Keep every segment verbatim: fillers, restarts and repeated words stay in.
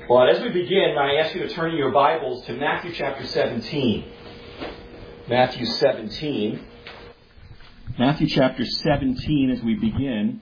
Well, as we begin, I ask you to turn your Bibles to Matthew chapter seventeen. Matthew seventeen. Matthew chapter seventeen, as we begin.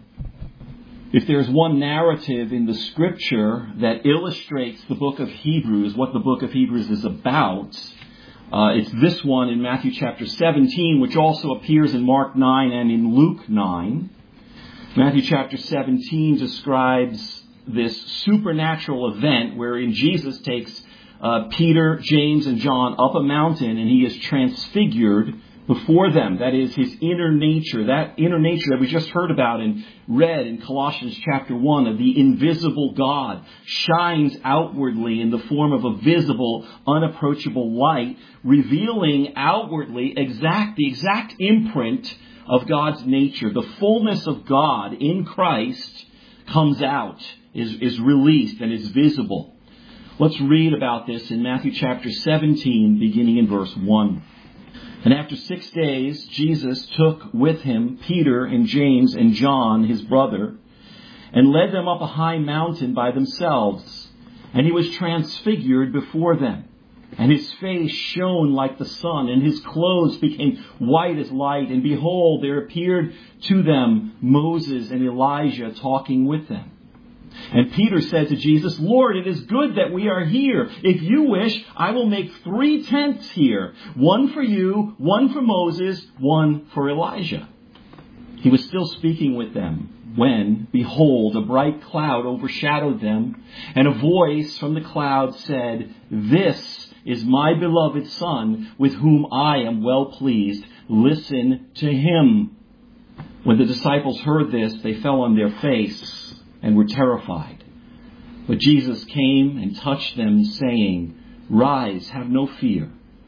If there's one narrative in the Scripture that illustrates the book of Hebrews, what the book of Hebrews is about, uh, it's this one in Matthew chapter seventeen, which also appears in Mark nine and in Luke nine. Matthew chapter seventeen describes this supernatural event wherein Jesus takes uh, Peter, James, and John up a mountain, and he is transfigured before them. That is his inner nature, that inner nature that we just heard about and read in Colossians chapter one, of the invisible God, shines outwardly in the form of a visible, unapproachable light, revealing outwardly exact the exact imprint of God's nature. The fullness of God in Christ comes out, is, is released, and is visible. Let's read about this in Matthew chapter seventeen, beginning in verse one. And after six days, Jesus took with him Peter and James and John, his brother, and led them up a high mountain by themselves. And he was transfigured before them. And his face shone like the sun, and his clothes became white as light. And behold, there appeared to them Moses and Elijah talking with them. And Peter said to Jesus, "Lord, it is good that we are here. If you wish, I will make three tents here. One for you, one for Moses, one for Elijah." He was still speaking with them when, behold, a bright cloud overshadowed them. And a voice from the cloud said, "This is my beloved Son, with whom I am well pleased. Listen to him." When the disciples heard this, they fell on their face and were terrified. But Jesus came and touched them, saying, "Rise, have no fear."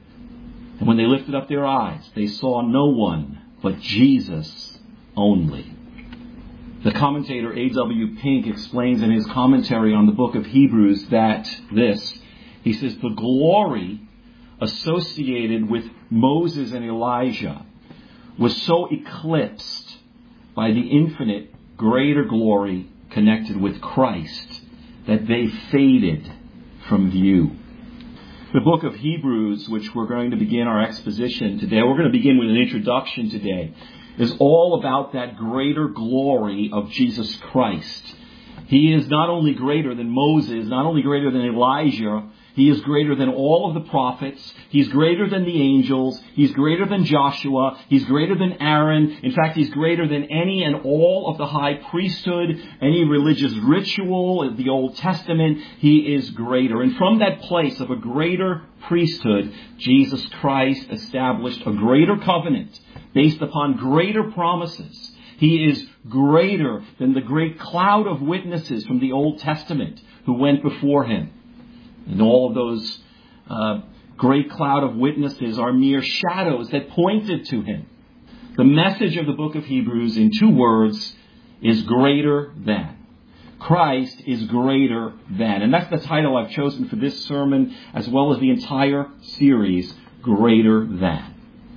And when they lifted up their eyes, they saw no one but Jesus only. The commentator A W Pink explains in his commentary on the book of Hebrews that this, he says, the glory associated with Moses and Elijah was so eclipsed by the infinite greater glory connected with Christ that they faded from view. The book of Hebrews, which we're going to begin our exposition today, we're going to begin with an introduction today, is all about that greater glory of Jesus Christ. He is not only greater than Moses, not only greater than Elijah, he is greater than all of the prophets. He's greater than the angels. He's greater than Joshua. He's greater than Aaron. In fact, he's greater than any and all of the high priesthood, any religious ritual of the Old Testament. He is greater. And from that place of a greater priesthood, Jesus Christ established a greater covenant based upon greater promises. He is greater than the great cloud of witnesses from the Old Testament who went before him. And all of those uh, great cloud of witnesses are mere shadows that pointed to him. The message of the book of Hebrews in two words is greater than. Christ is greater than. And that's the title I've chosen for this sermon as well as the entire series, Greater Than.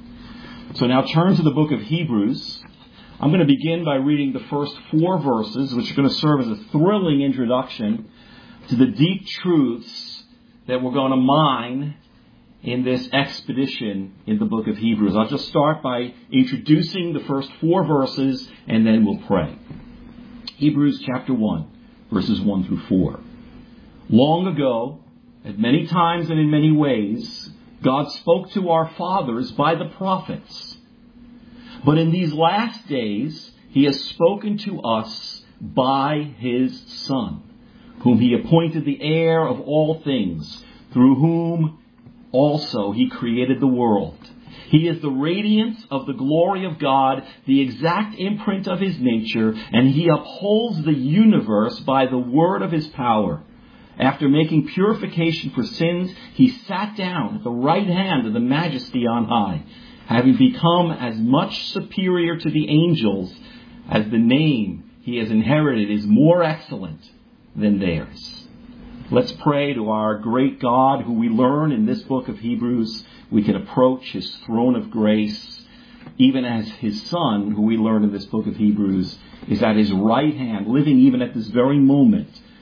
So now turn to the book of Hebrews. I'm going to begin by reading the first four verses, which are going to serve as a thrilling introduction to the deep truths that we're going to mine in this expedition in the book of Hebrews. I'll just start by introducing the first four verses, and then we'll pray. Hebrews chapter one, verses one through four. Long ago, at many times and in many ways, God spoke to our fathers by the prophets. But in these last days, he has spoken to us by his Son, whom he appointed the heir of all things, through whom also he created the world. He is the radiance of the glory of God, the exact imprint of his nature, and he upholds the universe by the word of his power. After making purification for sins, he sat down at the right hand of the Majesty on high, having become as much superior to the angels as the name he has inherited is more excellent than theirs. Let's pray to our great God, who we learn in this book of Hebrews we can approach his throne of grace, even as his Son, who we learn in this book of Hebrews, is at his right hand, living even at this very moment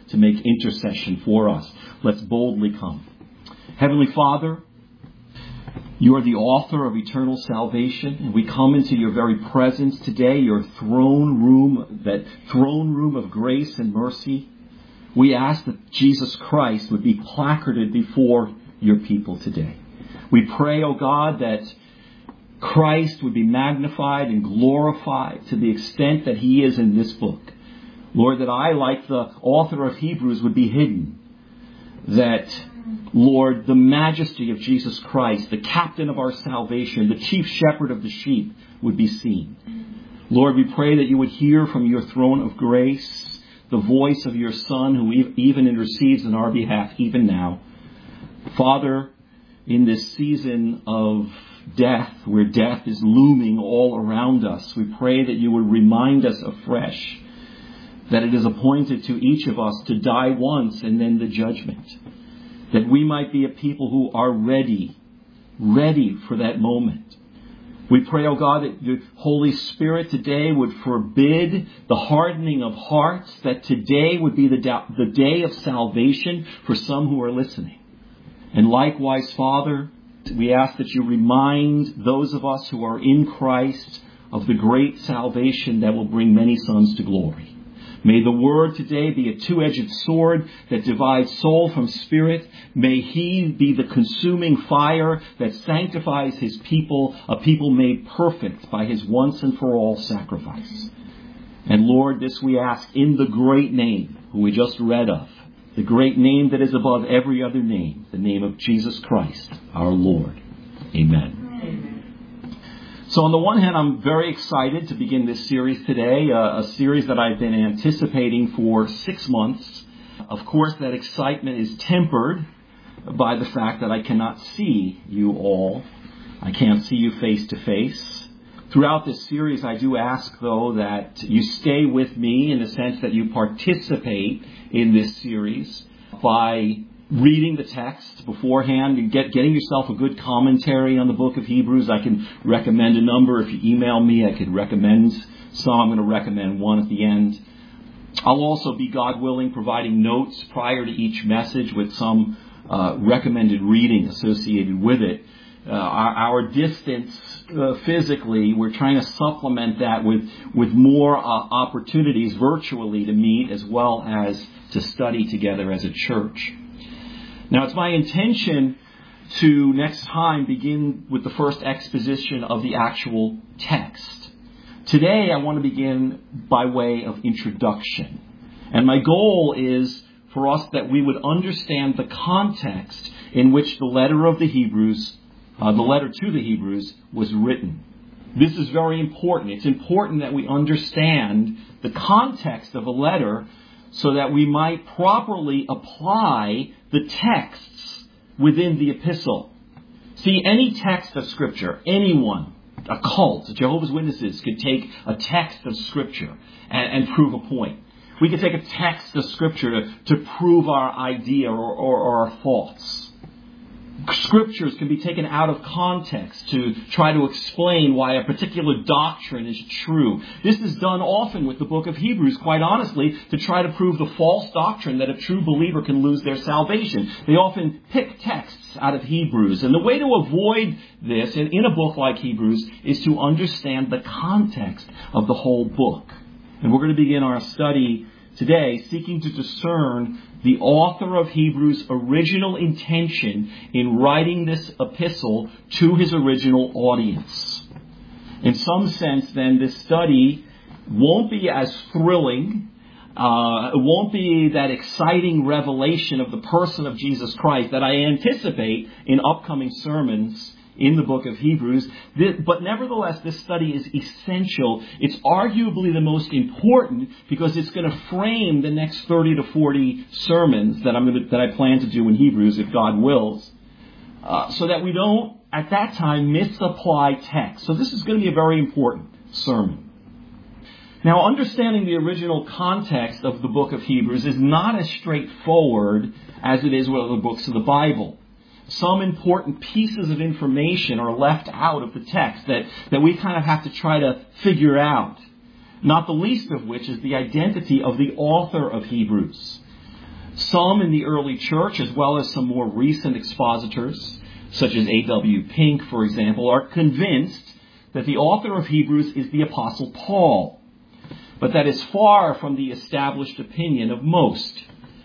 to make intercession for us. Let's boldly come. Heavenly Father, you are the author of eternal salvation, and we come into your very presence today, your throne room, that throne room of grace and mercy. We ask that Jesus Christ would be placarded before your people today. We pray, O God, that Christ would be magnified and glorified to the extent that he is in this book. Lord, that I, like the author of Hebrews, would be hidden. That, Lord, the majesty of Jesus Christ, the captain of our salvation, the chief shepherd of the sheep, would be seen. Lord, we pray that you would hear from your throne of grace the voice of your Son, who even intercedes on our behalf even now. Father, in this season of death, where death is looming all around us, we pray that you would remind us afresh that it is appointed to each of us to die once and then the judgment. That we might be a people who are ready, ready for that moment. We pray, O God, that your Holy Spirit today would forbid the hardening of hearts, that today would be the, da- the day of salvation for some who are listening. And likewise, Father, we ask that you remind those of us who are in Christ of the great salvation that will bring many sons to glory. May the word today be a two-edged sword that divides soul from spirit. May he be the consuming fire that sanctifies his people, a people made perfect by his once and for all sacrifice. And Lord, this we ask in the great name who we just read of, the great name that is above every other name, the name of Jesus Christ, our Lord. Amen. So on the one hand, I'm very excited to begin this series today, uh, a series that I've been anticipating for six months. Of course, that excitement is tempered by the fact that I cannot see you all. I can't see you face to face. Throughout this series, I do ask, though, that you stay with me in the sense that you participate in this series by reading the text beforehand and get, getting yourself a good commentary on the book of Hebrews. I can recommend a number. If you email me, I could recommend some. I'm going to recommend one at the end. I'll also be, God willing, providing notes prior to each message with some uh, recommended reading associated with it. Uh, our, our distance uh, physically, we're trying to supplement that with, with more uh, opportunities virtually to meet as well as to study together as a church. Now, it's my intention to next time begin with the first exposition of the actual text. Today, I want to begin by way of introduction. And my goal is for us that we would understand the context in which the letter of the Hebrews, uh, the letter to the Hebrews, was written. This is very important. It's important that we understand the context of a letter so that we might properly apply the texts within the epistle. See, any text of Scripture, anyone, a cult, Jehovah's Witnesses, could take a text of Scripture and, and prove a point. We could take a text of Scripture to, to prove our idea or, or, or our thoughts. Scriptures can be taken out of context to try to explain why a particular doctrine is true. This is done often with the book of Hebrews, quite honestly, to try to prove the false doctrine that a true believer can lose their salvation. They often pick texts out of Hebrews. And the way to avoid this in, in a book like Hebrews is to understand the context of the whole book. And we're going to begin our study today seeking to discern the author of Hebrews' original intention in writing this epistle to his original audience. In some sense, then, this study won't be as thrilling. Uh, it won't be that exciting revelation of the person of Jesus Christ that I anticipate in upcoming sermons in the book of Hebrews. But nevertheless, this study is essential. It's arguably the most important because it's going to frame the next thirty to forty sermons that I'm going to, that I plan to do in Hebrews, if God wills, uh, so that we don't, at that time, misapply text. So this is going to be a very important sermon. Now, understanding the original context of the book of Hebrews is not as straightforward as it is with other books of the Bible. Some important pieces of information are left out of the text that, that we kind of have to try to figure out. Not the least of which is the identity of the author of Hebrews. Some in the early church, as well as some more recent expositors, such as A W Pink, for example, are convinced that the author of Hebrews is the Apostle Paul. But that is far from the established opinion of most.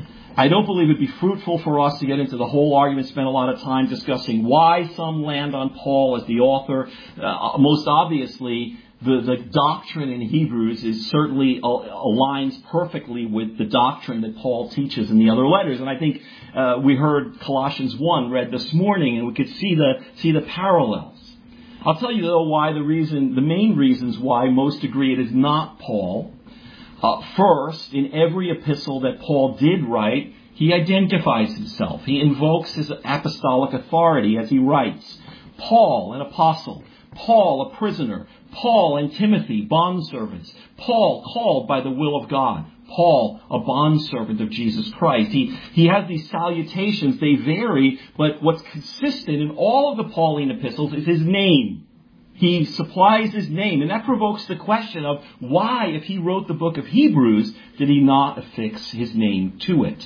I don't believe it would be fruitful for us to get into the whole argument, spend a lot of time discussing why some land on Paul as the author. Uh, most obviously, the, the doctrine in Hebrews is certainly uh, aligns perfectly with the doctrine that Paul teaches in the other letters. And I think uh, we heard Colossians one read this morning, and we could see the see the parallels. I'll tell you, though, why the reason, the main reasons why most agree it is not Paul. Uh, first, in every epistle that Paul did write, he identifies himself. He invokes his apostolic authority as he writes. Paul, an apostle. Paul, a prisoner. Paul and Timothy, bondservants. Paul, called by the will of God. Paul, a bondservant of Jesus Christ. He, he has these salutations. They vary, but what's consistent in all of the Pauline epistles is his name. He supplies his name, and that provokes the question of why, if he wrote the book of Hebrews, did he not affix his name to it?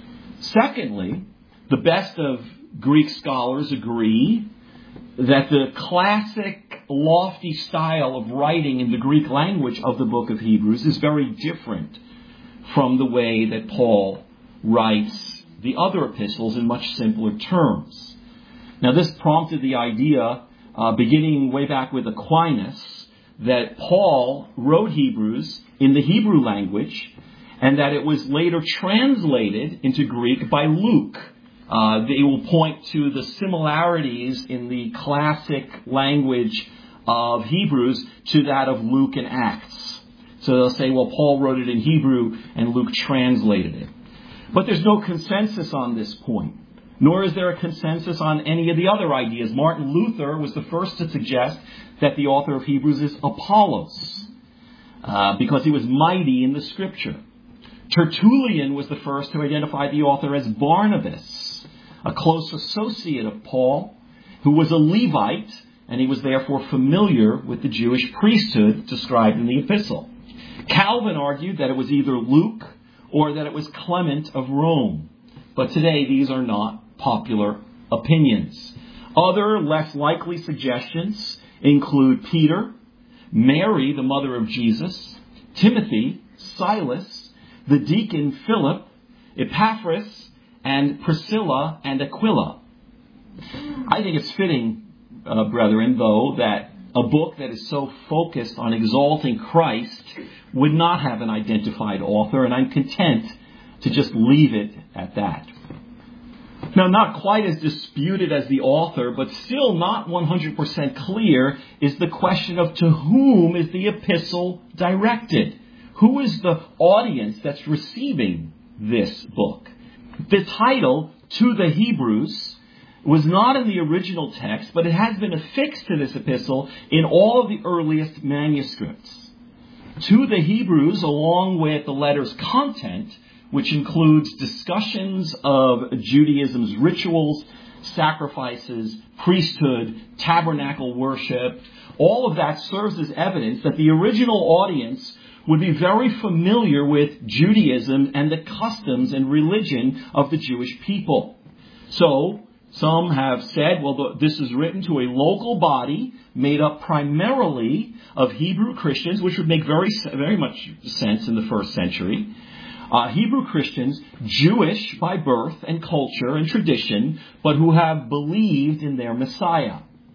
Secondly, the best of Greek scholars agree that the classic, lofty style of writing in the Greek language of the book of Hebrews is very different from the way that Paul writes the other epistles in much simpler terms. Now, this prompted the idea Uh, beginning way back with Aquinas, that Paul wrote Hebrews in the Hebrew language and that it was later translated into Greek by Luke. Uh, they will point to the similarities in the classic language of Hebrews to that of Luke and Acts. So they'll say, well, Paul wrote it in Hebrew and Luke translated it. But there's no consensus on this point. Nor is there a consensus on any of the other ideas. Martin Luther was the first to suggest that the author of Hebrews is Apollos, uh, because he was mighty in the Scripture. Tertullian was the first to identify the author as Barnabas, a close associate of Paul, who was a Levite, and he was therefore familiar with the Jewish priesthood described in the epistle. Calvin argued that it was either Luke or that it was Clement of Rome. But today, these are not popular opinions. Other, less likely suggestions include Peter, Mary, the mother of Jesus, Timothy, Silas, the deacon Philip, Epaphras, and Priscilla and Aquila. I think it's fitting, uh, brethren, though, that a book that is so focused on exalting Christ would not have an identified author, and I'm content to just leave it at that. Now, not quite as disputed as the author, but still not one hundred percent clear, is the question of to whom is the epistle directed? Who is the audience that's receiving this book? The title, To the Hebrews, was not in the original text, but it has been affixed to this epistle in all of the earliest manuscripts. To the Hebrews, along with the letter's content, which includes discussions of Judaism's rituals, sacrifices, priesthood, tabernacle worship. All of that serves as evidence that the original audience would be very familiar with Judaism and the customs and religion of the Jewish people. So, some have said, well, this is written to a local body made up primarily of Hebrew Christians, which would make very, very much sense in the first century. Uh, Hebrew Christians, Jewish by birth and culture and tradition, but who have believed in their Messiah.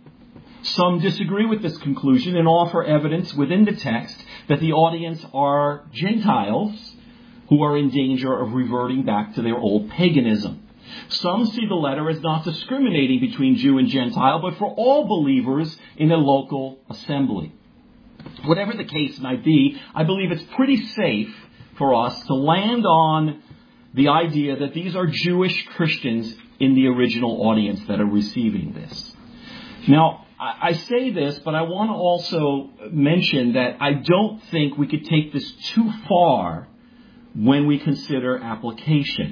Some disagree with this conclusion and offer evidence within the text that the audience are Gentiles who are in danger of reverting back to their old paganism. Some see the letter as not discriminating between Jew and Gentile, but for all believers in a local assembly. Whatever the case might be, I believe it's pretty safe for us to land on the idea that these are Jewish Christians in the original audience that are receiving this. Now, I say this, but I want to also mention that I don't think we could take this too far when we consider application.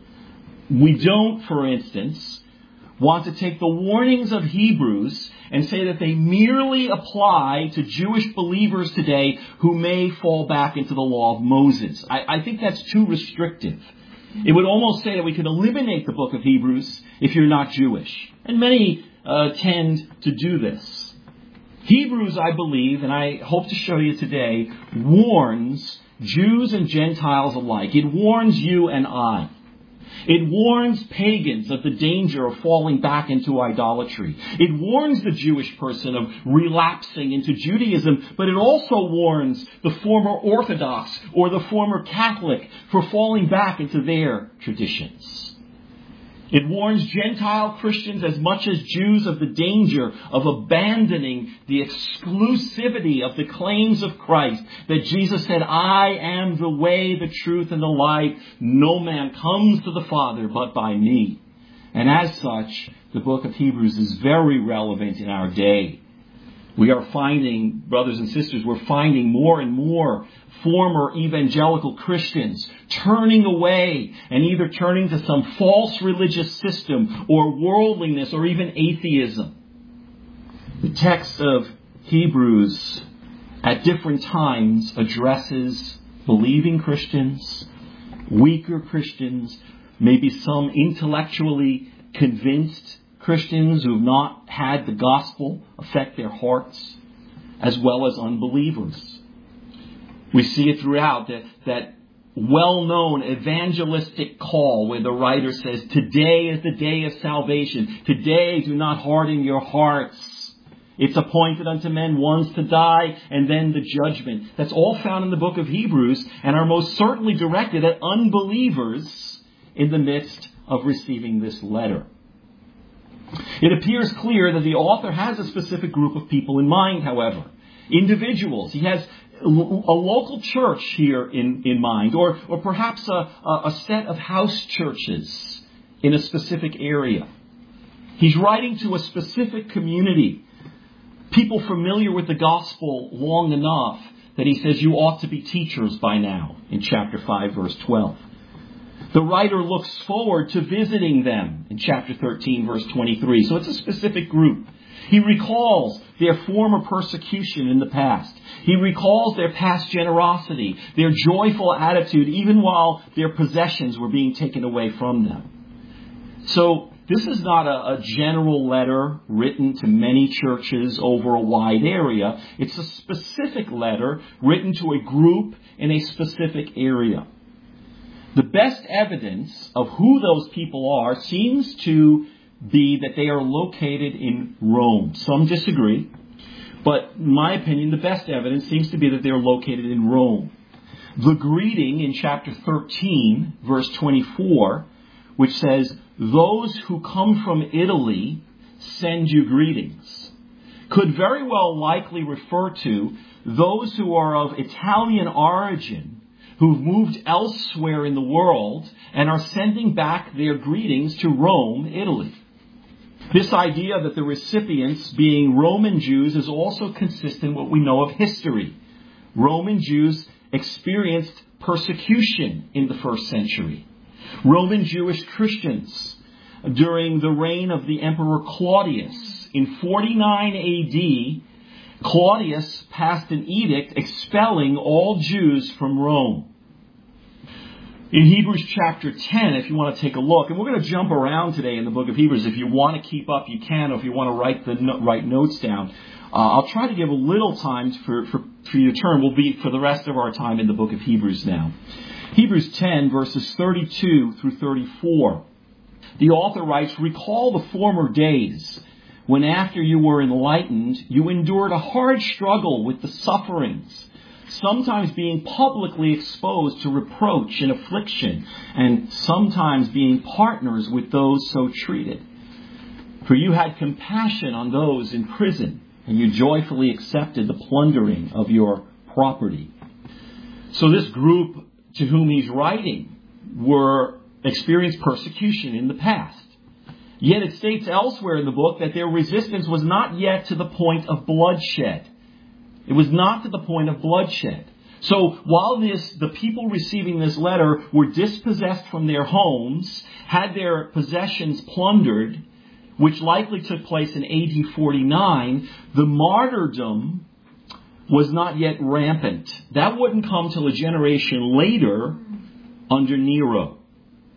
We don't, for instance, want to take the warnings of Hebrews and say that they merely apply to Jewish believers today who may fall back into the law of Moses. I, I think that's too restrictive. It would almost say that we could eliminate the book of Hebrews if you're not Jewish. And many uh, tend to do this. Hebrews, I believe, and I hope to show you today, warns Jews and Gentiles alike. It warns you and I. It warns pagans of the danger of falling back into idolatry. It warns the Jewish person of relapsing into Judaism, but it also warns the former Orthodox or the former Catholic for falling back into their traditions. It warns Gentile Christians as much as Jews of the danger of abandoning the exclusivity of the claims of Christ. That Jesus said, I am the way, the truth, and the life. No man comes to the Father but by me. And as such, the book of Hebrews is very relevant in our day. We are finding, brothers and sisters, we're finding more and more former evangelical Christians turning away and either turning to some false religious system or worldliness or even atheism. The text of Hebrews at different times addresses believing Christians, weaker Christians, maybe some intellectually convinced Christians who have not had the gospel affect their hearts, as well as unbelievers. We see it throughout, that, that well-known evangelistic call where the writer says, today is the day of salvation. Today do not harden your hearts. It's appointed unto men once to die and then the judgment. That's all found in the book of Hebrews and are most certainly directed at unbelievers in the midst of receiving this letter. It appears clear that the author has a specific group of people in mind, however. Individuals. He has a local church here in, in mind, or, or perhaps a, a set of house churches in a specific area. He's writing to a specific community, people familiar with the gospel long enough that he says you ought to be teachers by now in chapter five, verse twelve. The writer looks forward to visiting them in chapter thirteen, verse twenty-three. So it's a specific group. He recalls their former persecution in the past. He recalls their past generosity, their joyful attitude, even while their possessions were being taken away from them. So this is not a, a general letter written to many churches over a wide area. It's a specific letter written to a group in a specific area. The best evidence of who those people are seems to be that they are located in Rome. Some disagree, but in my opinion, the best evidence seems to be that they are located in Rome. The greeting in chapter thirteen, verse twenty-four, which says, those who come from Italy send you greetings, could very well likely refer to those who are of Italian origin who've moved elsewhere in the world and are sending back their greetings to Rome, Italy. This idea that the recipients being Roman Jews is also consistent with what we know of history. Roman Jews experienced persecution in the first century. Roman Jewish Christians during the reign of the Emperor Claudius in forty-nine A D, Claudius passed an edict expelling all Jews from Rome. In Hebrews chapter ten, if you want to take a look, and we're going to jump around today in the book of Hebrews. If you want to keep up, you can, or if you want to write the write notes down. Uh, I'll try to give a little time for, for, for you to turn. We'll be for the rest of our time in the book of Hebrews now. Hebrews ten, verses thirty-two through thirty-four. The author writes, recall the former days when after you were enlightened, you endured a hard struggle with the sufferings, sometimes being publicly exposed to reproach and affliction, and sometimes being partners with those so treated. For you had compassion on those in prison, and you joyfully accepted the plundering of your property. So this group to whom he's writing were experienced persecution in the past. Yet it states elsewhere in the book that their resistance was not yet to the point of bloodshed. It was not to the point of bloodshed. So while this, the people receiving this letter were dispossessed from their homes, had their possessions plundered, which likely took place in A D forty-nine, the martyrdom was not yet rampant. That wouldn't come till a generation later under Nero.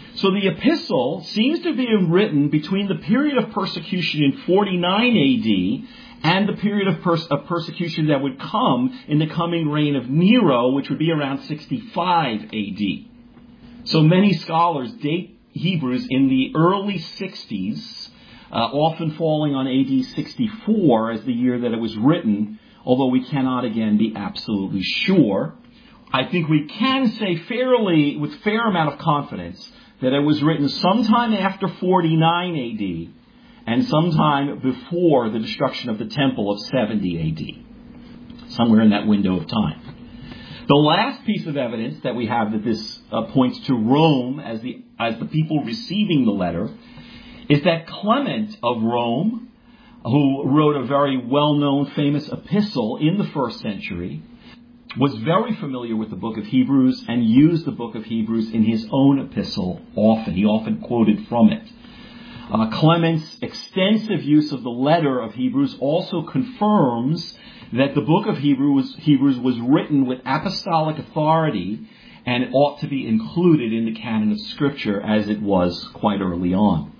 So the epistle seems to have been written between the period of persecution in forty-nine A D and the period of, pers- of persecution that would come in the coming reign of Nero, which would be around sixty-five A D. So many scholars date Hebrews in the early sixties, uh, often falling on A D sixty-four as the year that it was written, although we cannot again be absolutely sure. I think we can say fairly, with fair amount of confidence, that it was written sometime after forty-nine A D and sometime before the destruction of the temple of seventy A D, somewhere in that window of time. The last piece of evidence that we have that this uh, points to Rome as the as the people receiving the letter is that Clement of Rome, who wrote a very well-known famous epistle in the first century, was very familiar with the book of Hebrews and used the book of Hebrews in his own epistle often. He often quoted from it. Uh, Clement's extensive use of the letter of Hebrews also confirms that the book of Hebrews, Hebrews was written with apostolic authority and it ought to be included in the canon of Scripture as it was quite early on.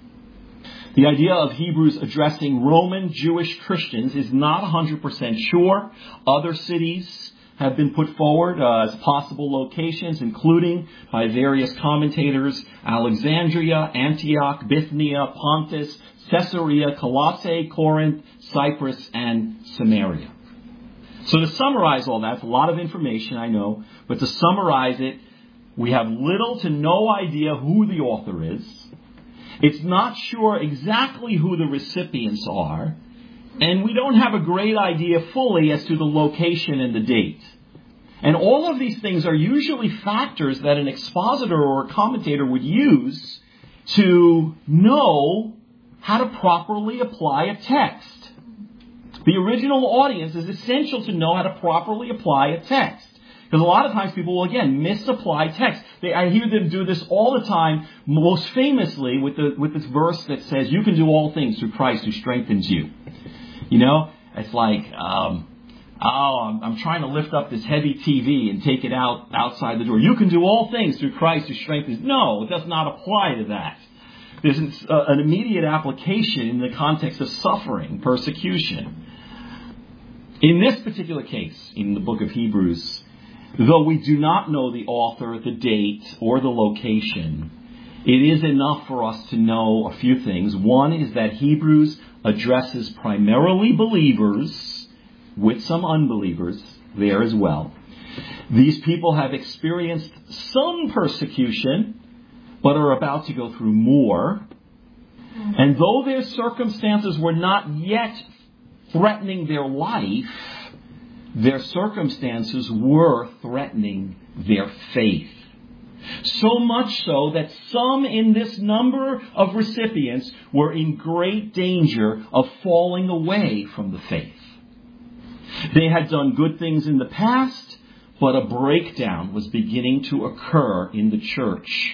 The idea of Hebrews addressing Roman Jewish Christians is not one hundred percent sure. Other cities have been put forward uh, as possible locations, including by various commentators, Alexandria, Antioch, Bithynia, Pontus, Caesarea, Colossae, Corinth, Cyprus, and Samaria. So to summarize all that, it's a lot of information, I know, but to summarize it, we have little to no idea who the author is. It's not sure exactly who the recipients are, and we don't have a great idea fully as to the location and the date. And all of these things are usually factors that an expositor or a commentator would use to know how to properly apply a text. The original audience is essential to know how to properly apply a text. Because a lot of times people will, again, misapply text. They, I hear them do this all the time, most famously with the with this verse that says, you can do all things through Christ who strengthens you. You know, it's like, um, oh, I'm, I'm trying to lift up this heavy T V and take it out outside the door. You can do all things through Christ who strengthens. No, it does not apply to that. There's an, uh, an immediate application in the context of suffering, persecution. In this particular case, in the book of Hebrews, though we do not know the author, the date, or the location, it is enough for us to know a few things. One is that Hebrews addresses primarily believers, with some unbelievers there as well. These people have experienced some persecution, but are about to go through more. And though their circumstances were not yet threatening their life, their circumstances were threatening their faith. So much so that some in this number of recipients were in great danger of falling away from the faith. They had done good things in the past, but a breakdown was beginning to occur in the church.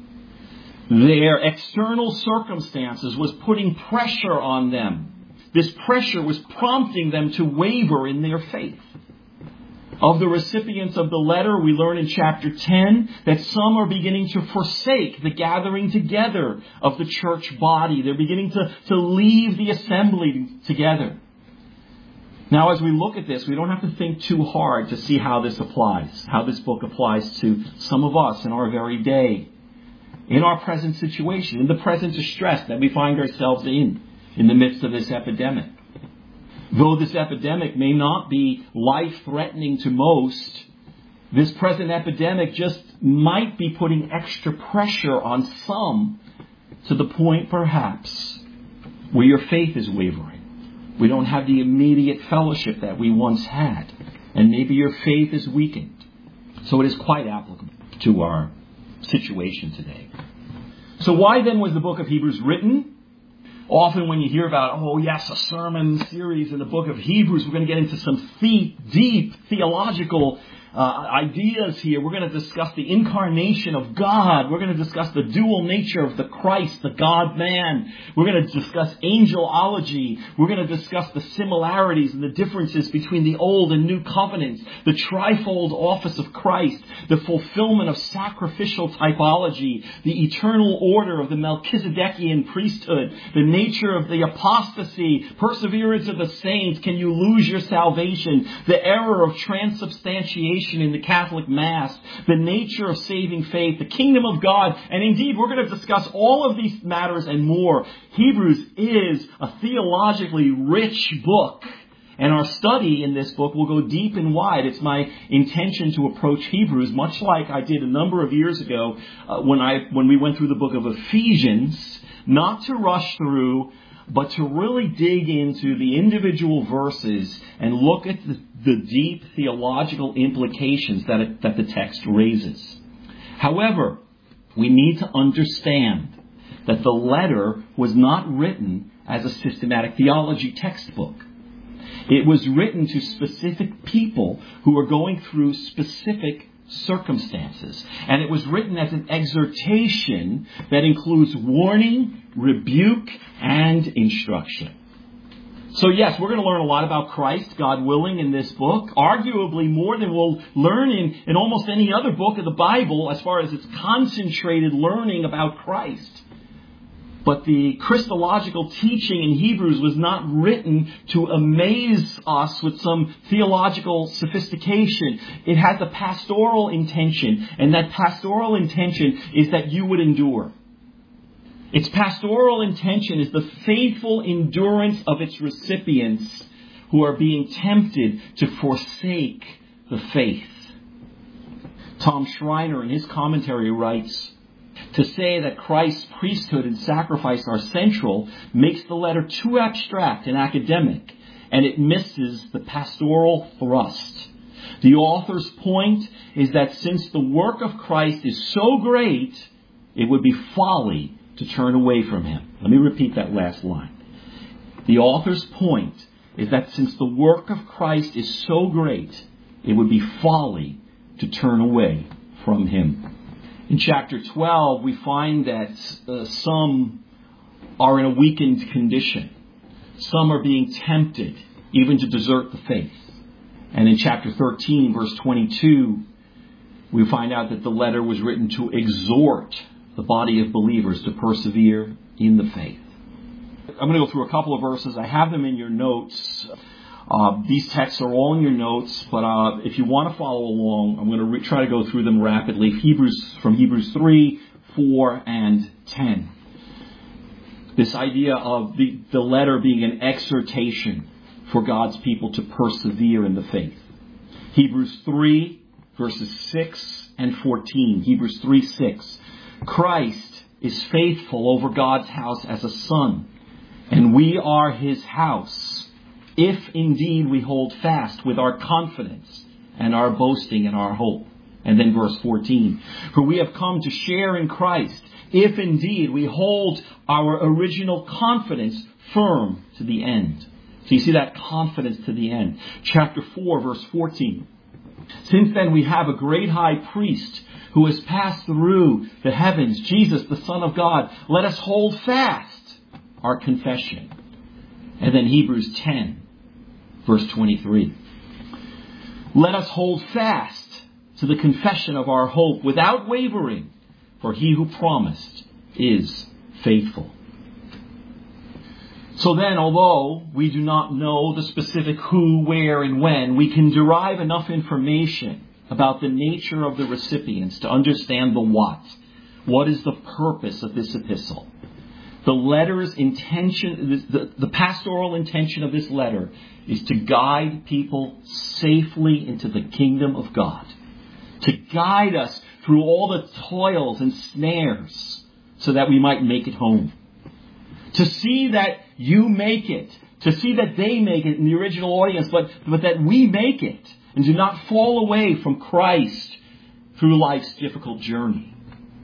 Their external circumstances was putting pressure on them. This pressure was prompting them to waver in their faith. Of the recipients of the letter, we learn in chapter ten that some are beginning to forsake the gathering together of the church body. They're beginning to, to leave the assembly together. Now, as we look at this, we don't have to think too hard to see how this applies, how this book applies to some of us in our very day, in our present situation, in the present distress that we find ourselves in, in the midst of this epidemic. Though this epidemic may not be life-threatening to most, this present epidemic just might be putting extra pressure on some to the point, perhaps, where your faith is wavering. We don't have the immediate fellowship that we once had, and maybe your faith is weakened. So it is quite applicable to our situation today. So why then was the book of Hebrews written? Often when you hear about, oh yes, a sermon series in the book of Hebrews, we're going to get into some the- deep theological uh, ideas here. We're going to discuss the incarnation of God. We're going to discuss the dual nature of the Christ, the God-man. We're going to discuss angelology. We're going to discuss the similarities and the differences between the Old and New Covenants, the trifold office of Christ, the fulfillment of sacrificial typology, the eternal order of the Melchizedekian priesthood, the nature of the apostasy, perseverance of the saints. Can you lose your salvation? The error of transubstantiation in the Catholic Mass, the nature of saving faith, the kingdom of God, and indeed we're going to discuss all of these matters and more. Hebrews is a theologically rich book, and our study in this book will go deep and wide. It's my intention to approach Hebrews much like I did a number of years ago uh, when I when we went through the book of Ephesians, not to rush through, but to really dig into the individual verses and look at the, the deep theological implications that it, that the text raises. However, we need to understand that the letter was not written as a systematic theology textbook. It was written to specific people who were going through specific circumstances. And it was written as an exhortation that includes warning, rebuke, and instruction. So yes, we're going to learn a lot about Christ, God willing, in this book. Arguably more than we'll learn in, in almost any other book of the Bible as far as its concentrated learning about Christ. But the Christological teaching in Hebrews was not written to amaze us with some theological sophistication. It has a pastoral intention, and that pastoral intention is that you would endure. Its pastoral intention is the faithful endurance of its recipients who are being tempted to forsake the faith. Tom Schreiner in his commentary writes, to say that Christ's priesthood and sacrifice are central makes the letter too abstract and academic, and it misses the pastoral thrust. The author's point is that since the work of Christ is so great, it would be folly to turn away from him. Let me repeat that last line. The author's point is that since the work of Christ is so great, it would be folly to turn away from him. In chapter twelve, we find that uh, some are in a weakened condition. Some are being tempted even to desert the faith. And in chapter thirteen, verse twenty-two, we find out that the letter was written to exhort the body of believers to persevere in the faith. I'm going to go through a couple of verses. I have them in your notes. Uh, these texts are all in your notes, but uh, if you want to follow along, I'm going to re- try to go through them rapidly. Hebrews from Hebrews three, four, and ten. This idea of the, the letter being an exhortation for God's people to persevere in the faith. Hebrews three, verses six and fourteen. Hebrews three, six. Christ is faithful over God's house as a son, and we are his house, if indeed we hold fast with our confidence and our boasting and our hope. And then verse fourteen. For we have come to share in Christ, if indeed we hold our original confidence firm to the end. So you see that confidence to the end. Chapter four, verse fourteen. Since then we have a great high priest who has passed through the heavens, Jesus, the Son of God. Let us hold fast our confession. And then Hebrews ten, verse twenty-three. Let us hold fast to the confession of our hope without wavering, for he who promised is faithful. So then, although we do not know the specific who, where, and when, we can derive enough information about the nature of the recipients to understand the what. What is the purpose of this epistle? The letter's intention, the, the pastoral intention of this letter is to guide people safely into the kingdom of God. To guide us through all the toils and snares so that we might make it home. To see that you make it. To see that they make it in the original audience, but, but that we make it and do not fall away from Christ through life's difficult journey.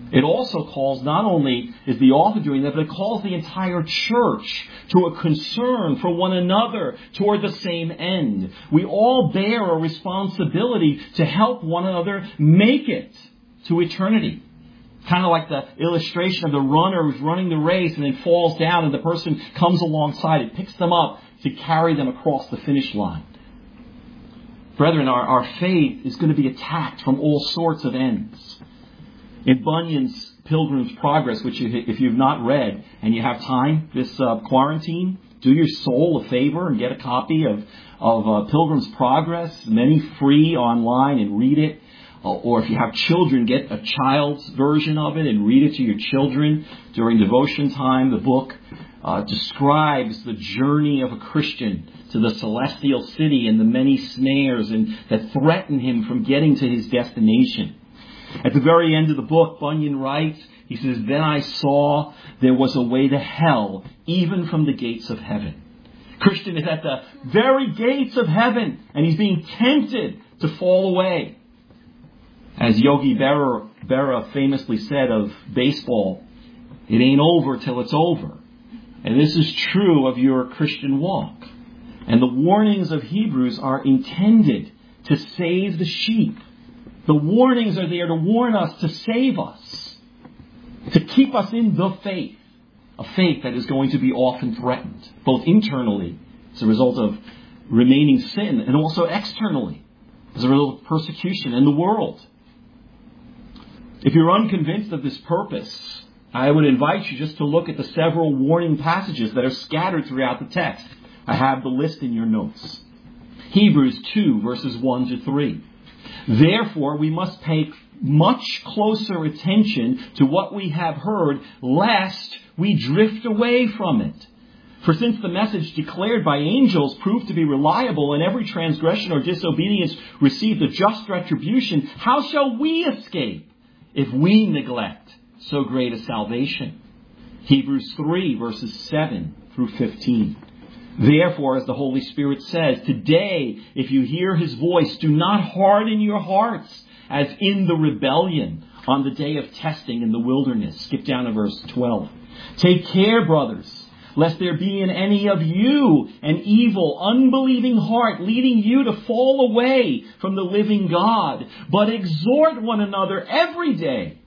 It also calls, not only is the author doing that, but it calls the entire church to a concern for one another toward the same end. We all bear a responsibility to help one another make it to eternity. Kind of like the illustration of the runner who's running the race and then falls down, and the person comes alongside it, picks them up to carry them across the finish line. Brethren, our, our faith is going to be attacked from all sorts of ends. In Bunyan's Pilgrim's Progress, which you, if you've not read and you have time this uh, quarantine, do your soul a favor and get a copy of, of uh, Pilgrim's Progress, many free online, and read it. Uh, or if you have children, get a child's version of it and read it to your children during devotion time. The book uh, describes the journey of a Christian to the celestial city and the many snares and that threaten him from getting to his destination. At the very end of the book, Bunyan writes, he says, "Then I saw there was a way to hell, even from the gates of heaven." Christian is at the very gates of heaven, and he's being tempted to fall away. As Yogi Berra, Berra famously said of baseball, it ain't over till it's over. And this is true of your Christian walk. And the warnings of Hebrews are intended to save the sheep. The warnings are there to warn us, to save us, to keep us in the faith, a faith that is going to be often threatened, both internally as a result of remaining sin, and also externally as a result of persecution in the world. If you're unconvinced of this purpose, I would invite you just to look at the several warning passages that are scattered throughout the text. I have the list in your notes. Hebrews two, verses one to three. "Therefore, we must pay much closer attention to what we have heard, lest we drift away from it. For since the message declared by angels proved to be reliable, and every transgression or disobedience received a just retribution, how shall we escape if we neglect so great a salvation?" Hebrews three, verses seven through fifteen. "Therefore, as the Holy Spirit says, today, if you hear his voice, do not harden your hearts as in the rebellion on the day of testing in the wilderness." Skip down to verse twelve. "Take care, brothers, lest there be in any of you an evil, unbelieving heart leading you to fall away from the living God. But exhort one another every day,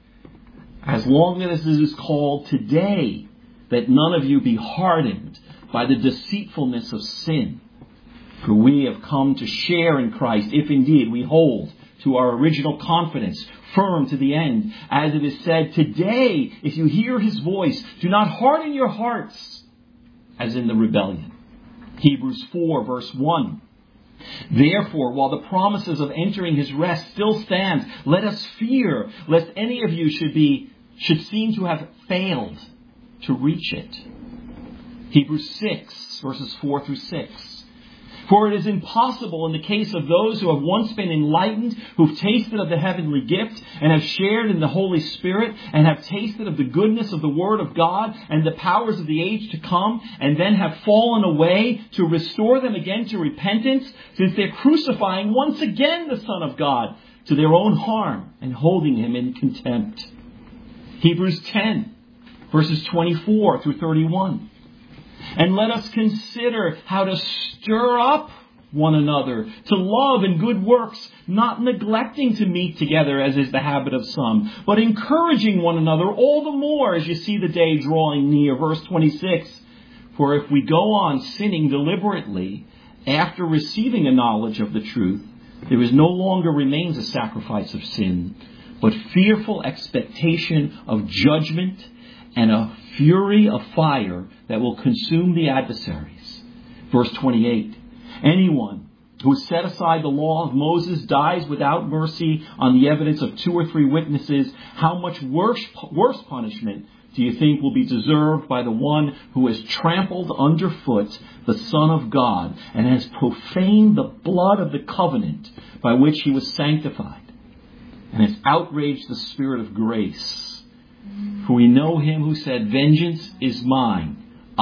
as long as it is called today, that none of you be hardened by the deceitfulness of sin. For we have come to share in Christ, if indeed we hold to our original confidence firm to the end. As it is said, today, if you hear his voice, do not harden your hearts, as in the rebellion." Hebrews four, verse one. "Therefore, while the promises of entering his rest still stand, let us fear, lest any of you should be should seem to have failed to reach it." Hebrews six, verses four through six. "For it is impossible in the case of those who have once been enlightened, who've tasted of the heavenly gift, and have shared in the Holy Spirit, and have tasted of the goodness of the Word of God, and the powers of the age to come, and then have fallen away, to restore them again to repentance, since they're crucifying once again the Son of God to their own harm, and holding him in contempt." Hebrews ten, verses twenty-four through thirty-one. "And let us consider how to stir up one another to love and good works, not neglecting to meet together as is the habit of some, but encouraging one another all the more as you see the day drawing near." Verse twenty-six. "For if we go on sinning deliberately after receiving a knowledge of the truth, there is no longer remains a sacrifice of sin, but fearful expectation of judgment and a fury of fire that will consume the adversaries." Verse twenty-eight. "Anyone who has set aside the law of Moses dies without mercy on the evidence of two or three witnesses. How much worse, worse punishment do you think will be deserved by the one who has trampled underfoot the Son of God and has profaned the blood of the covenant by which he was sanctified, and has outraged the Spirit of grace? For we know him who said, 'Vengeance is mine,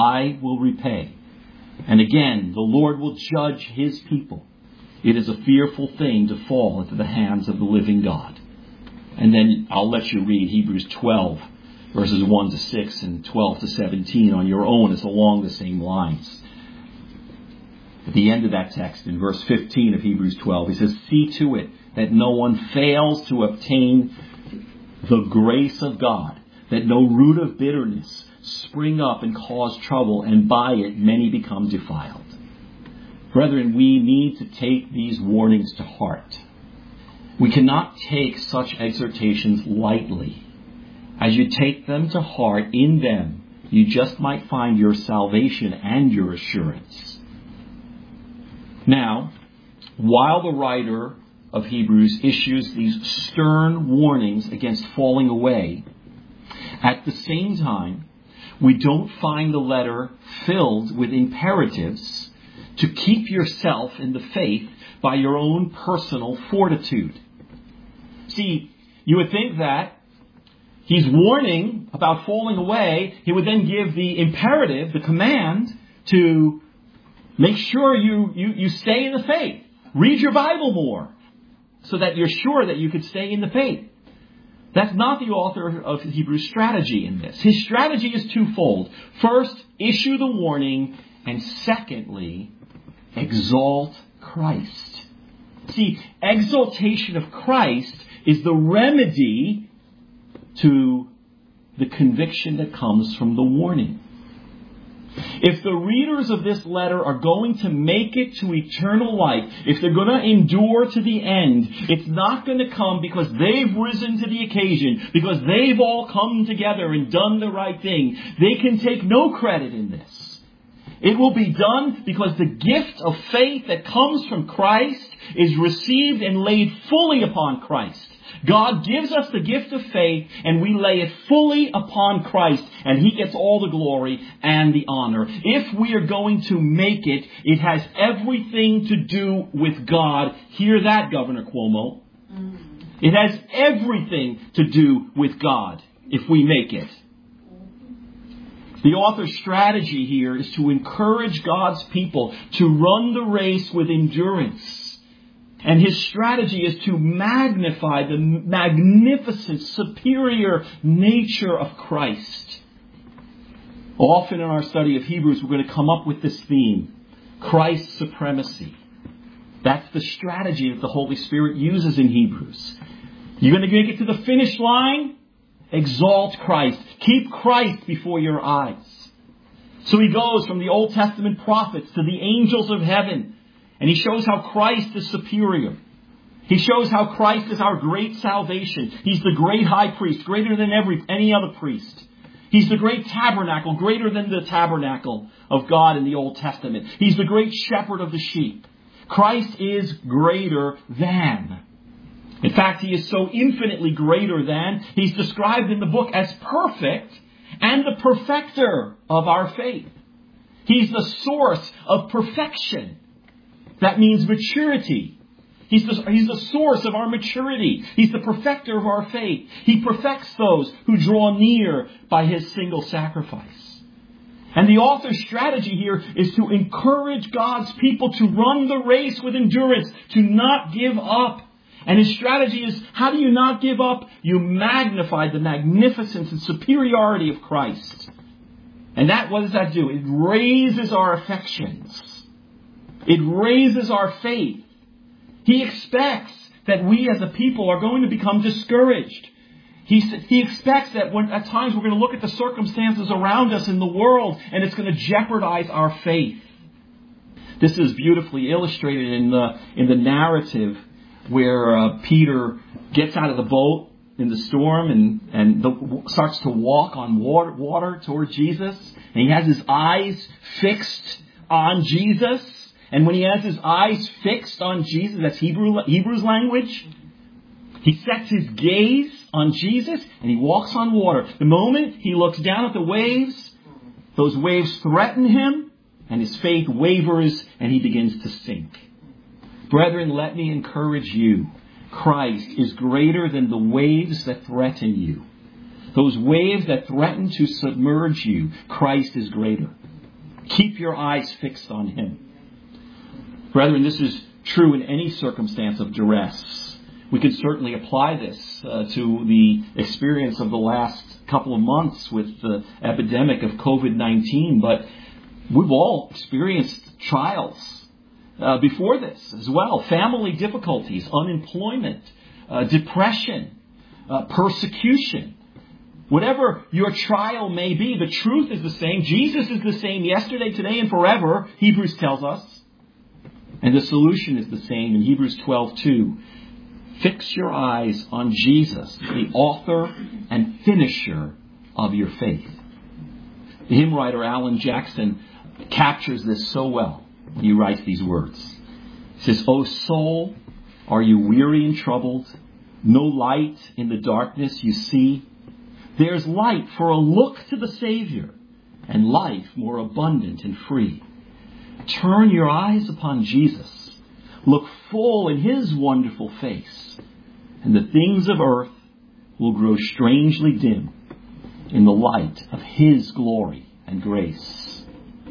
I will repay.' And again, the Lord will judge his people. It is a fearful thing to fall into the hands of the living God." And then I'll let you read Hebrews twelve, verses one to six and twelve to seventeen on your own. It's along the same lines. At the end of that text, in verse fifteen of Hebrews twelve, he says, "See to it that no one fails to obtain the grace of God, that no root of bitterness spring up and cause trouble, and by it many become defiled." Brethren, we need to take these warnings to heart. We cannot take such exhortations lightly. As you take them to heart, in them, you just might find your salvation and your assurance. Now, while the writer of Hebrews issues these stern warnings against falling away, at the same time, we don't find the letter filled with imperatives to keep yourself in the faith by your own personal fortitude. See, you would think that he's warning about falling away. He would then give the imperative, the command, to make sure you, you, you stay in the faith. Read your Bible more so that you're sure that you could stay in the faith. That's not the author of Hebrews' strategy in this. His strategy is twofold. First, issue the warning, and secondly, exalt Christ. See, exaltation of Christ is the remedy to the conviction that comes from the warning. If the readers of this letter are going to make it to eternal life, if they're going to endure to the end, it's not going to come because they've risen to the occasion, because they've all come together and done the right thing. They can take no credit in this. It will be done because the gift of faith that comes from Christ is received and laid fully upon Christ. God gives us the gift of faith and we lay it fully upon Christ, and He gets all the glory and the honor. If we are going to make it, it has everything to do with God. Hear that, Governor Cuomo. It has everything to do with God if we make it. The author's strategy here is to encourage God's people to run the race with endurance. And his strategy is to magnify the magnificent, superior nature of Christ. Often in our study of Hebrews, we're going to come up with this theme: Christ's supremacy. That's the strategy that the Holy Spirit uses in Hebrews. You're going to make it to the finish line? Exalt Christ. Keep Christ before your eyes. So he goes from the Old Testament prophets to the angels of heaven. And he shows how Christ is superior. He shows how Christ is our great salvation. He's the great high priest, greater than every any other priest. He's the great tabernacle, greater than the tabernacle of God in the Old Testament. He's the great shepherd of the sheep. Christ is greater than. In fact, he is so infinitely greater than, he's described in the book as perfect and the perfecter of our faith. He's the source of perfection. That means maturity. He's the, he's the source of our maturity. He's the perfecter of our faith. He perfects those who draw near by his single sacrifice. And the author's strategy here is to encourage God's people to run the race with endurance, to not give up. And his strategy is, how do you not give up? You magnify the magnificence and superiority of Christ. And that, what does that do? It raises our affections. It raises our faith. He expects that we as a people are going to become discouraged. He, he expects that when, at times we're going to look at the circumstances around us in the world and it's going to jeopardize our faith. This is beautifully illustrated in the, in the narrative where uh, Peter gets out of the boat in the storm and, and the, starts to walk on water, water toward Jesus. And he has his eyes fixed on Jesus. And when he has his eyes fixed on Jesus, that's Hebrew, Hebrew's language, he sets his gaze on Jesus and he walks on water. The moment he looks down at the waves, those waves threaten him and his faith wavers and he begins to sink. Brethren, let me encourage you. Christ is greater than the waves that threaten you. Those waves that threaten to submerge you, Christ is greater. Keep your eyes fixed on him. Brethren, this is true in any circumstance of duress. We could certainly apply this uh, to the experience of the last couple of months with the epidemic of covid nineteen, but we've all experienced trials uh, before this as well. Family difficulties, unemployment, uh, depression, uh, persecution. Whatever your trial may be, the truth is the same. Jesus is the same yesterday, today, and forever, Hebrews tells us. And the solution is the same in Hebrews twelve two. Fix your eyes on Jesus, the author and finisher of your faith. The hymn writer Alan Jackson captures this so well when he writes these words. He says, O soul, are you weary and troubled? No light in the darkness you see? There's light for a look to the Savior and life more abundant and free. Turn your eyes upon Jesus. Look full in His wonderful face, and the things of earth will grow strangely dim in the light of His glory and grace.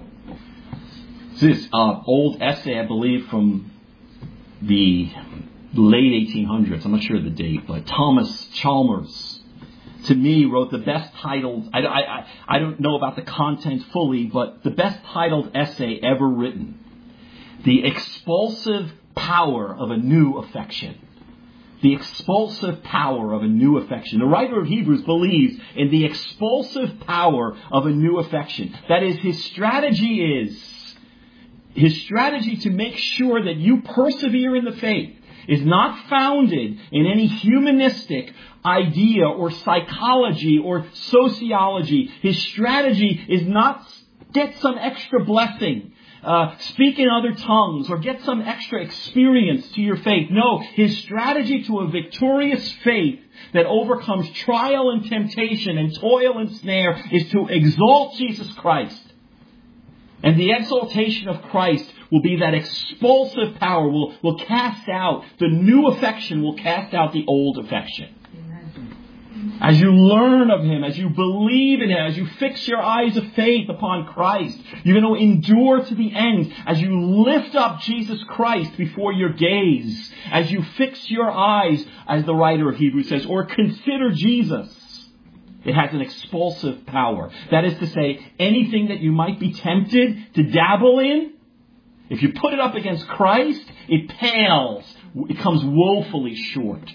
This uh, old essay, I believe, from the late eighteen hundreds. I'm not sure of the date, but Thomas Chalmers, to me, wrote the best titled, I, I, I don't know about the content fully, but the best titled essay ever written. The Expulsive Power of a New Affection. The expulsive power of a new affection. The writer of Hebrews believes in the expulsive power of a new affection. That is, his strategy is, his strategy to make sure that you persevere in the faith is not founded in any humanistic idea or psychology or sociology. His strategy is not get some extra blessing, uh, speak in other tongues, or get some extra experience to your faith. No, his strategy to a victorious faith that overcomes trial and temptation and toil and snare is to exalt Jesus Christ. And the exaltation of Christ will be that expulsive power, will, will cast out, the new affection will cast out the old affection. Amen. As you learn of Him, as you believe in Him, as you fix your eyes of faith upon Christ, you're going to endure to the end. As you lift up Jesus Christ before your gaze, as you fix your eyes, as the writer of Hebrews says, or consider Jesus, it has an expulsive power. That is to say, anything that you might be tempted to dabble in, if you put it up against Christ, it pales. It comes woefully short.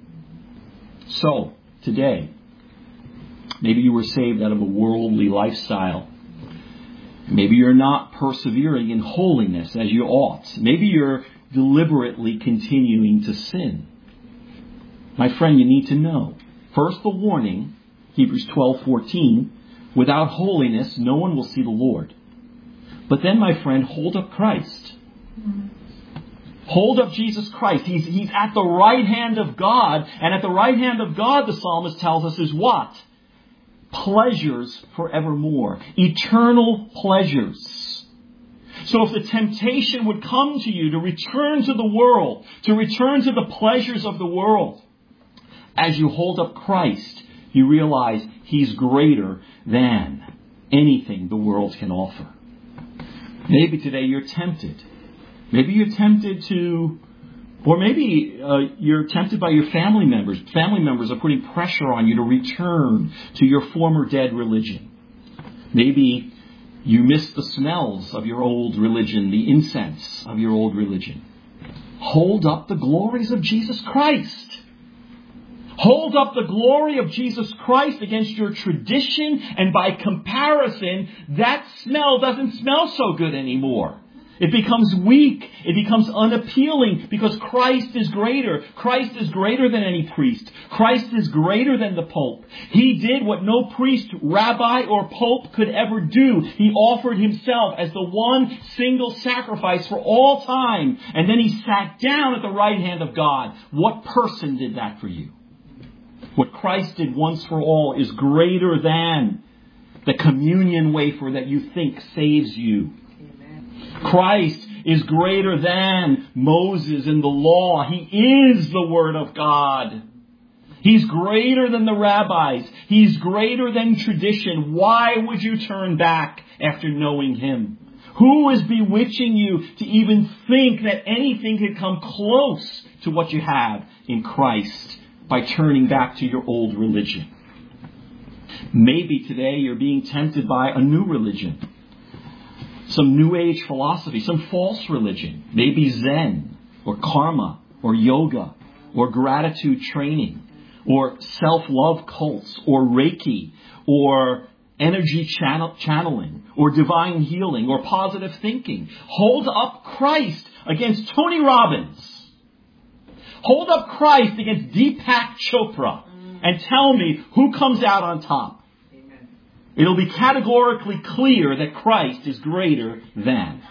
So, today, maybe you were saved out of a worldly lifestyle. Maybe you're not persevering in holiness as you ought. Maybe you're deliberately continuing to sin. My friend, you need to know. First, the warning, Hebrews twelve fourteen, without holiness, no one will see the Lord. But then, my friend, hold up Christ. Hold up Jesus Christ. He's, he's at the right hand of God. And at the right hand of God, the psalmist tells us, is what? Pleasures forevermore. Eternal pleasures. So if the temptation would come to you to return to the world, to return to the pleasures of the world, as you hold up Christ, you realize He's greater than anything the world can offer. Maybe today you're tempted. Maybe you're tempted to, or maybe uh, you're tempted by your family members. Family members are putting pressure on you to return to your former dead religion. Maybe you miss the smells of your old religion, the incense of your old religion. Hold up the glories of Jesus Christ. Hold up the glory of Jesus Christ against your tradition, and by comparison, that smell doesn't smell so good anymore. It becomes weak. It becomes unappealing because Christ is greater. Christ is greater than any priest. Christ is greater than the Pope. He did what no priest, rabbi, or Pope could ever do. He offered Himself as the one single sacrifice for all time. And then He sat down at the right hand of God. What person did that for you? What Christ did once for all is greater than the communion wafer that you think saves you. Amen. Christ is greater than Moses and the law. He is the Word of God. He's greater than the rabbis. He's greater than tradition. Why would you turn back after knowing Him? Who is bewitching you to even think that anything could come close to what you have in Christ by turning back to your old religion? Maybe today you're being tempted by a new religion, some new age philosophy, some false religion, maybe Zen or karma or yoga or gratitude training or self-love cults or Reiki or energy channel, channeling or divine healing or positive thinking. Hold up Christ against Tony Robbins. Hold up Christ against Deepak Chopra and tell me who comes out on top. Amen. It'll be categorically clear that Christ is greater than.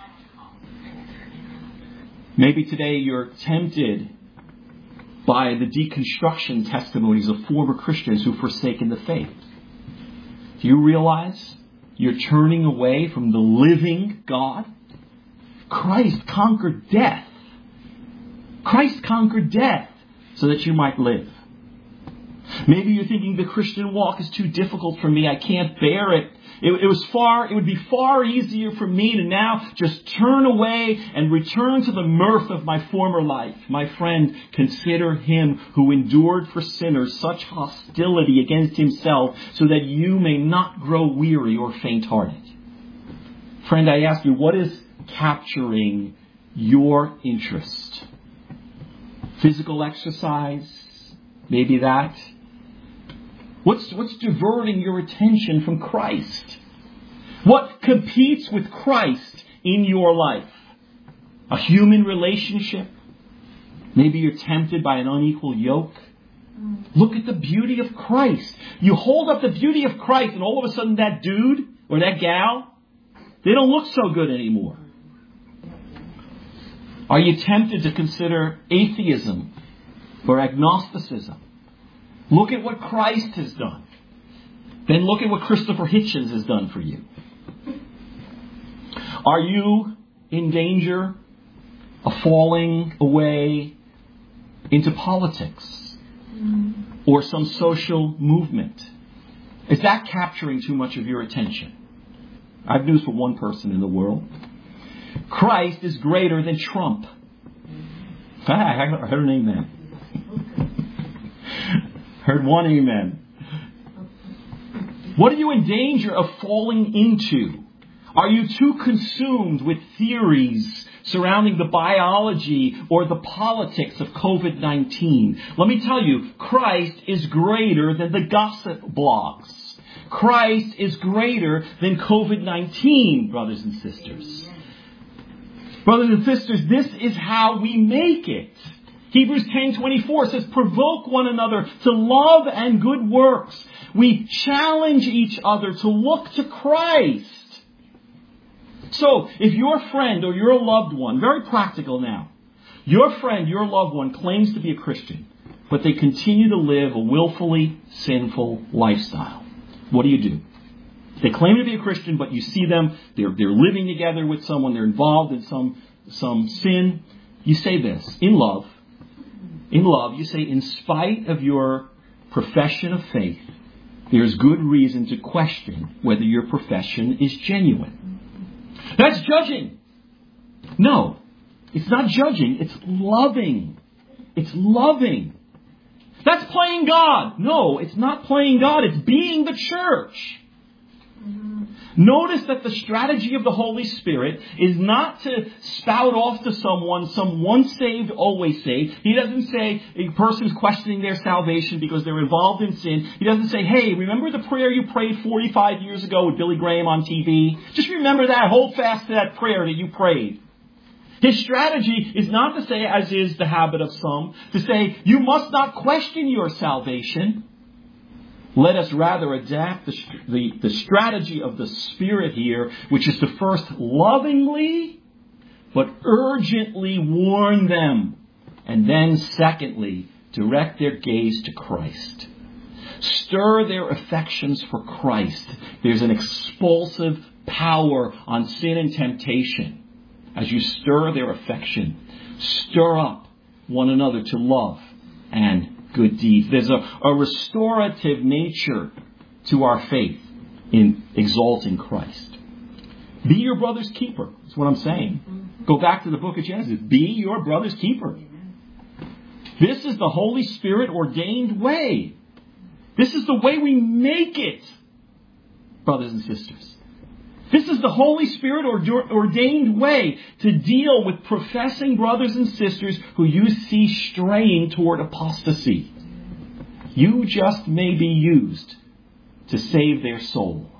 Maybe today you're tempted by the deconstruction testimonies of former Christians who've forsaken the faith. Do you realize you're turning away from the living God? Christ conquered death. Christ conquered death so that you might live. Maybe you're thinking the Christian walk is too difficult for me. I can't bear it. It, it was far, it would be far easier for me to now just turn away and return to the mirth of my former life. My friend, consider him who endured for sinners such hostility against himself so that you may not grow weary or faint-hearted. Friend, I ask you, what is capturing your interest? Physical exercise? Maybe that. What's, what's diverting your attention from Christ? What competes with Christ in your life? A human relationship? Maybe you're tempted by an unequal yoke. Look at the beauty of Christ. You hold up the beauty of Christ and all of a sudden that dude or that gal, they don't look so good anymore. Are you tempted to consider atheism or agnosticism? Look at what Christ has done. Then look at what Christopher Hitchens has done for you. Are you in danger of falling away into politics or some social movement? Is that capturing too much of your attention? I have news for one person in the world. Christ is greater than Trump. I heard an amen. Heard one amen. What are you in danger of falling into? Are you too consumed with theories surrounding the biology or the politics of covid nineteen? Let me tell you, Christ is greater than the gossip blogs. Christ is greater than covid nineteen, brothers and sisters. Brothers and sisters, this is how we make it. Hebrews ten twenty-four says, provoke one another to love and good works. We challenge each other to look to Christ. So, if your friend or your loved one, very practical now, your friend, your loved one claims to be a Christian, but they continue to live a willfully sinful lifestyle, what do you do? They claim to be a Christian, but you see them, they're, they're living together with someone, they're involved in some, some sin. You say this, in love, in love, you say, in spite of your profession of faith, there's good reason to question whether your profession is genuine. That's judging. No, it's not judging, it's loving. It's loving. That's playing God. No, it's not playing God, it's being the church. Notice that the strategy of the Holy Spirit is not to spout off to someone some once saved, always saved. He doesn't say a person's questioning their salvation because they're involved in sin. He doesn't say, hey, remember the prayer you prayed forty-five years ago with Billy Graham on T V? Just remember that. Hold fast to that prayer that you prayed. His strategy is not to say, as is the habit of some, to say, you must not question your salvation. Let us rather adapt the, the, the strategy of the Spirit here, which is to first lovingly, but urgently warn them. And then secondly, direct their gaze to Christ. Stir their affections for Christ. There's an expulsive power on sin and temptation. As you stir their affection, stir up one another to love and good deeds. There's a, a restorative nature to our faith in exalting Christ. Be your brother's keeper. That's what I'm saying. Go back to the book of Genesis. Be your brother's keeper. This is the Holy Spirit ordained way. This is the way we make it, brothers and sisters. This is the Holy Spirit ordained way to deal with professing brothers and sisters who you see straying toward apostasy. You just may be used to save their soul.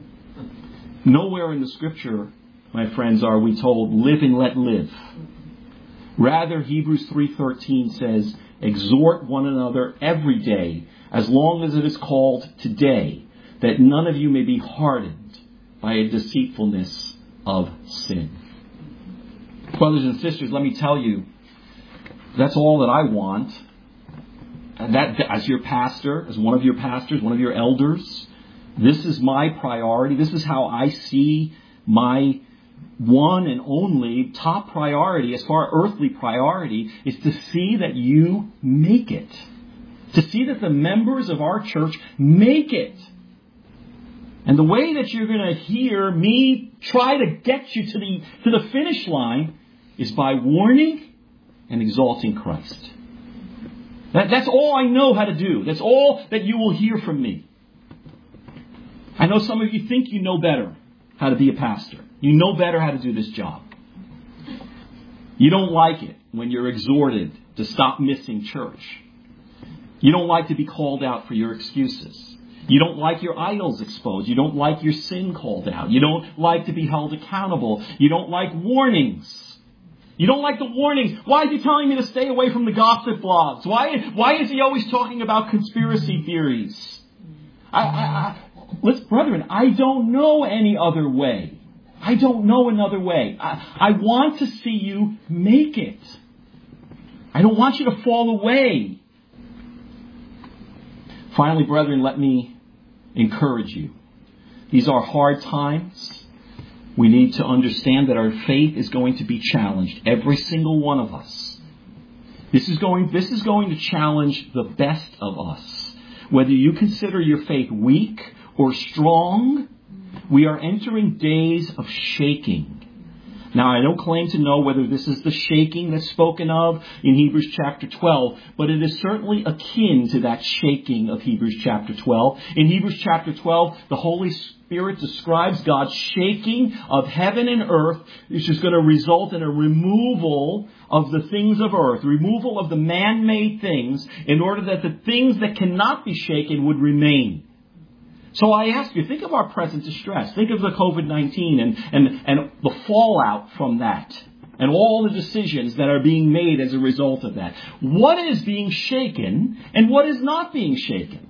Nowhere in the Scripture, my friends, are we told, live and let live. Rather, Hebrews three thirteen says, exhort one another every day, as long as it is called today, that none of you may be hardened by a deceitfulness of sin. Brothers and sisters, let me tell you, that's all that I want. And that, as your pastor, as one of your pastors, one of your elders, this is my priority. This is how I see my one and only top priority, as far as earthly priority, is to see that you make it. To see that the members of our church make it. And the way that you're going to hear me try to get you to the, to the finish line is by warning and exalting Christ. That, that's all I know how to do. That's all that you will hear from me. I know some of you think you know better how to be a pastor. You know better how to do this job. You don't like it when you're exhorted to stop missing church. You don't like to be called out for your excuses. You don't like your idols exposed. You don't like your sin called out. You don't like to be held accountable. You don't like warnings. You don't like the warnings. Why is he telling me to stay away from the gossip blogs? Why, why is he always talking about conspiracy theories? I, I, I, listen, brethren, I don't know any other way. I don't know another way. I, I want to see you make it. I don't want you to fall away. Finally, brethren, let me encourage you. These are hard times. We need to understand that our faith is going to be challenged. Every single one of us. This is going, this is going to challenge the best of us. Whether you consider your faith weak or strong, we are entering days of shaking. Now, I don't claim to know whether this is the shaking that's spoken of in Hebrews chapter twelve, but it is certainly akin to that shaking of Hebrews chapter twelve. In Hebrews chapter twelve, the Holy Spirit describes God's shaking of heaven and earth, which is going to result in a removal of the things of earth, removal of the man-made things, in order that the things that cannot be shaken would remain. So I ask you, think of our present distress. Think of the covid nineteen and, and, and the fallout from that. And all the decisions that are being made as a result of that. What is being shaken and what is not being shaken?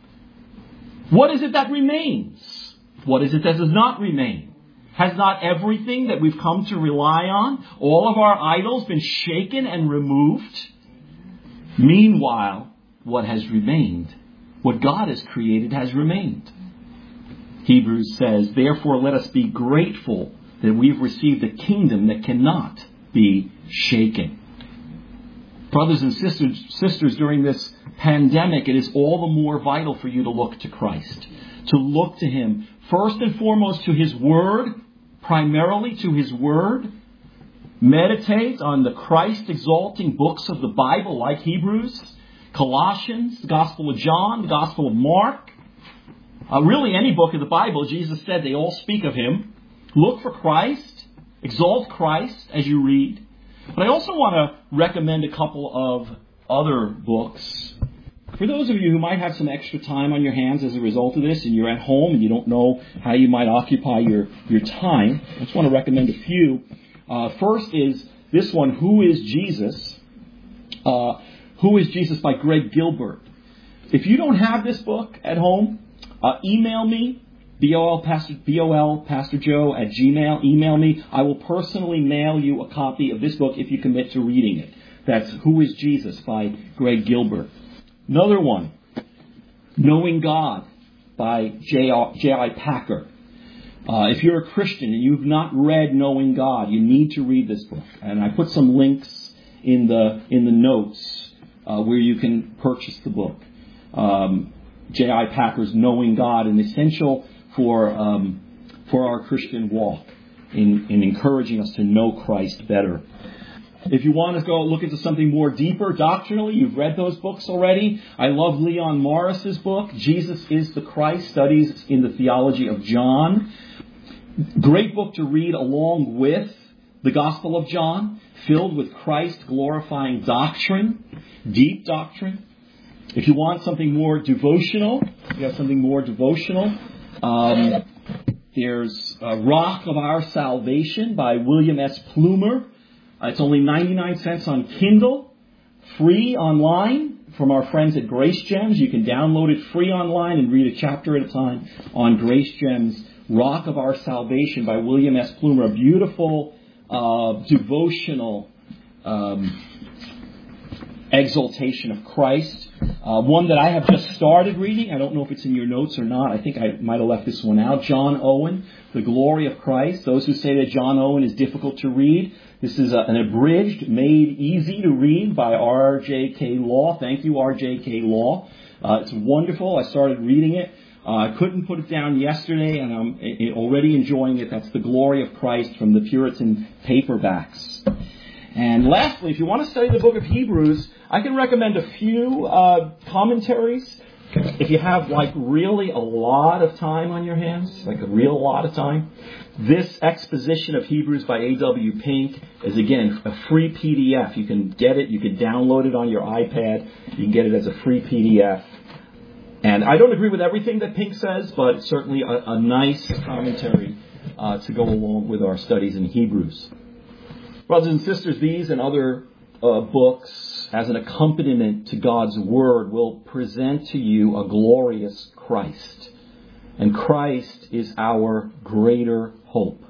What is it that remains? What is it that does not remain? Has not everything that we've come to rely on, all of our idols, been shaken and removed? Meanwhile, what has remained, what God has created, has remained. Hebrews says, therefore let us be grateful that we've received a kingdom that cannot be shaken. Brothers and sisters, sisters, during this pandemic, it is all the more vital for you to look to Christ. To look to Him, first and foremost to His Word, primarily to His Word. Meditate on the Christ-exalting books of the Bible like Hebrews, Colossians, the Gospel of John, the Gospel of Mark. Uh, really, any book of the Bible, Jesus said they all speak of Him. Look for Christ. Exalt Christ as you read. But I also want to recommend a couple of other books. For those of you who might have some extra time on your hands as a result of this, and you're at home and you don't know how you might occupy your, your time, I just want to recommend a few. Uh, first is this one, Who is Jesus? Uh, Who is Jesus by Greg Gilbert. If you don't have this book at home, uh, email me, B O L Pastor, B O L Pastor Joe at Gmail. Email me. I will personally mail you a copy of this book if you commit to reading it. That's Who is Jesus by Greg Gilbert. Another one, Knowing God by J I Packer. Uh, if you're a Christian and you've not read Knowing God, you need to read this book. And I put some links in the in the notes uh, where you can purchase the book. Um, J I Packer's Knowing God, an essential for um, for our Christian walk. in, in encouraging us to know Christ better. If you want to go look into something more deeper doctrinally, you've read those books already. I love Leon Morris's book, Jesus is the Christ, Studies in the Theology of John. Great book to read along with the Gospel of John, filled with Christ-glorifying doctrine, deep doctrine. If you want something more devotional, you have something more devotional. Um, there's uh, Rock of Our Salvation by William S. Plumer. Uh, it's only ninety-nine cents on Kindle, free online from our friends at Grace Gems. You can download it free online and read a chapter at a time on Grace Gems. Rock of Our Salvation by William S. Plumer. A beautiful, uh, devotional um, exaltation of Christ. Uh, one that I have just started reading. I don't know if it's in your notes or not. I think I might have left this one out. John Owen, The Glory of Christ. Those who say that John Owen is difficult to read, this is a, an abridged, made easy to read by R J K Law. Thank you, R J K Law. Uh, it's wonderful. I started reading it. Uh, I couldn't put it down yesterday, and I'm already enjoying it. That's The Glory of Christ from the Puritan paperbacks. And lastly, if you want to study the book of Hebrews, I can recommend a few uh, commentaries. If you have like really a lot of time on your hands, like a real lot of time, this exposition of Hebrews by A W Pink is, again, a free P D F. You can get it, you can download it on your iPad, you can get it as a free P D F. And I don't agree with everything that Pink says, but it's certainly a, a nice commentary uh, to go along with our studies in Hebrews. Brothers and sisters, these and other uh, books, as an accompaniment to God's Word, will present to you a glorious Christ. And Christ is our greater hope.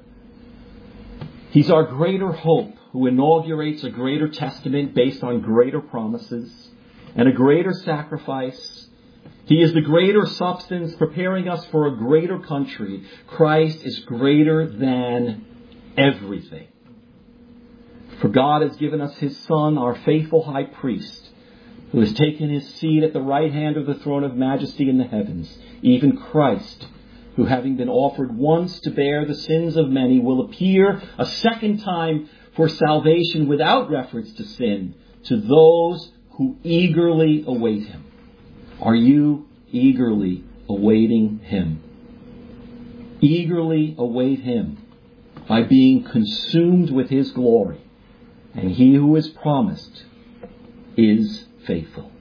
He's our greater hope, who inaugurates a greater testament based on greater promises and a greater sacrifice. He is the greater substance, preparing us for a greater country. Christ is greater than everything. For God has given us His Son, our faithful high priest, who has taken His seat at the right hand of the throne of majesty in the heavens, even Christ, who, having been offered once to bear the sins of many, will appear a second time for salvation without reference to sin to those who eagerly await Him. Are you eagerly awaiting Him? Eagerly await Him by being consumed with His glory. And He who is promised is faithful.